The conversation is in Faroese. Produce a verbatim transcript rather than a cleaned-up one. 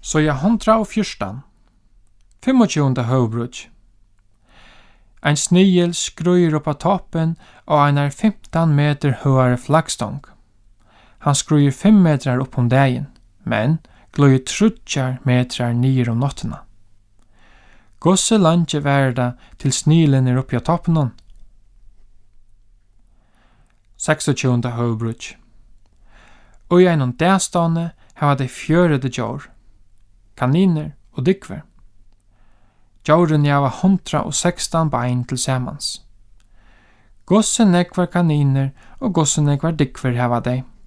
Så ja hundra og fjørstan. Femogtjúgunda høvbrudj. Ein snigel skruir upp på toppen og einar fimtan meter høgare flaggstong. Han skruir fem metrar upp om dagen, men gløyer trutjar metrar nyer om nottina. Gosse landje verda til snilen er oppi av toppen. seksogtjúgunda høvbrudj. Og i einon dagstående hava de fjørede djår, kaniner og dykver. Djåren hava hundra og sekstan bein til samans. Gosse nekvar kaniner og gosse nekvar dykver hava de.